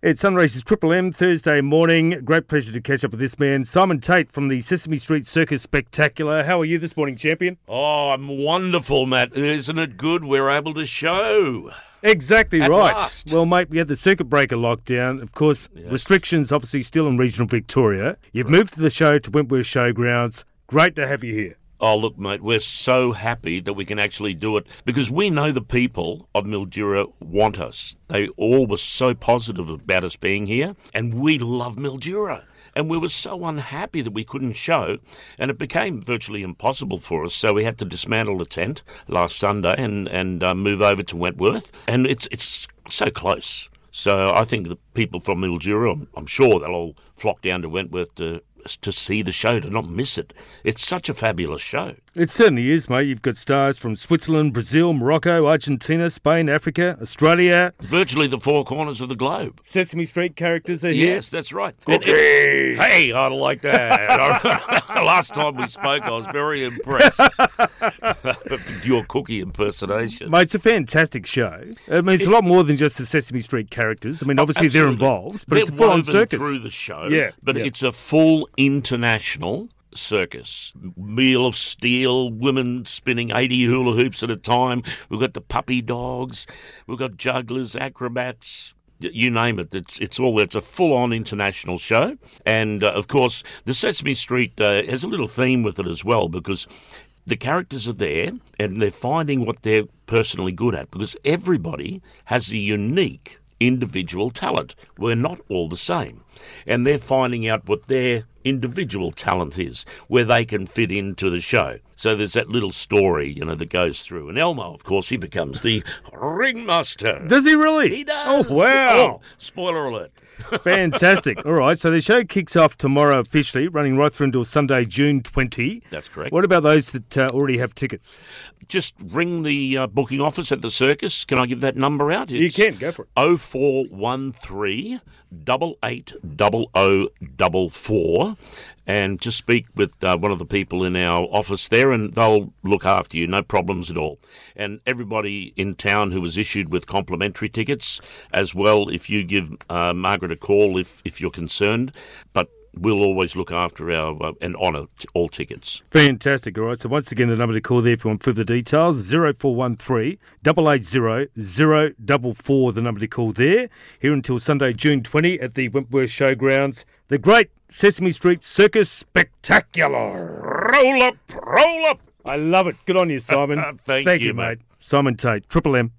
It's Sunrace's Triple M Thursday morning. Great pleasure to catch up with this man, Simon Tate from the Sesame Street Circus Spectacular. How are you this morning, champion? Oh, I'm wonderful, Matt. Isn't it good we're able to show? Exactly At right. last. Well, mate, we had the circuit breaker lockdown. Of course, restrictions obviously still in regional Victoria. You've moved to the show to Wentworth Showgrounds. Great to have you here. Oh, look, mate, we're so happy that we can actually do it because we know the people of Mildura want us. They all were so positive about us being here, and we love Mildura. And we were so unhappy that we couldn't show, and it became virtually impossible for us. So we had to dismantle the tent last Sunday and move over to Wentworth, and it's so close. So I think the people from Mildura, I'm sure they'll all flock down to Wentworth to see the show, to not miss it. It's such a fabulous show. It certainly is, mate. You've got stars from Switzerland, Brazil, Morocco, Argentina, Spain, Africa, Australia. Virtually the four corners of the globe. Sesame Street characters are here. Yes, that's right. Cookie! Hey, I like that. Last time we spoke, I was very impressed. Your Cookie impersonation. Mate, it's a fantastic show. I mean, it's a lot more than just the Sesame Street characters. I mean, obviously they're Absolutely. involved, but They're it's a full-on woven circus. through the show, Yeah, but yeah. it's a full international circus. Wheel of steel, women spinning 80 hula hoops at a time. We've got the puppy dogs. We've got jugglers, acrobats. You name it. It's a full-on international show. And, of course, the Sesame Street has a little theme with it as well because the characters are there and they're finding what they're personally good at because everybody has a unique individual talent. We're not all the same. And they're finding out what their individual talent is, where they can fit into the show. So there's that little story, that goes through. And Elmo, of course, he becomes the ringmaster. Does he really? He does. Oh, wow. Oh, spoiler alert. Fantastic. All right, so the show kicks off tomorrow officially, running right through until Sunday, June 20. That's correct. What about those that already have tickets? Just ring the booking office at the circus. Can I give that number out? You can, go for it. 0413 880044 and just speak with one of the people in our office there and they'll look after you, no problems at all. And everybody in town who was issued with complimentary tickets as well, if you give Margaret a call if you're concerned, but we'll always look after and honour all tickets. Fantastic. All right, so once again, the number to call there if you want further details, 0413 880 044, the number to call there. Here until Sunday, June 20 at the Wentworth Showgrounds. The great Sesame Street Circus Spectacular. Roll up, roll up. I love it. Good on you, Simon. Thank you, mate. Simon Tate, Triple M.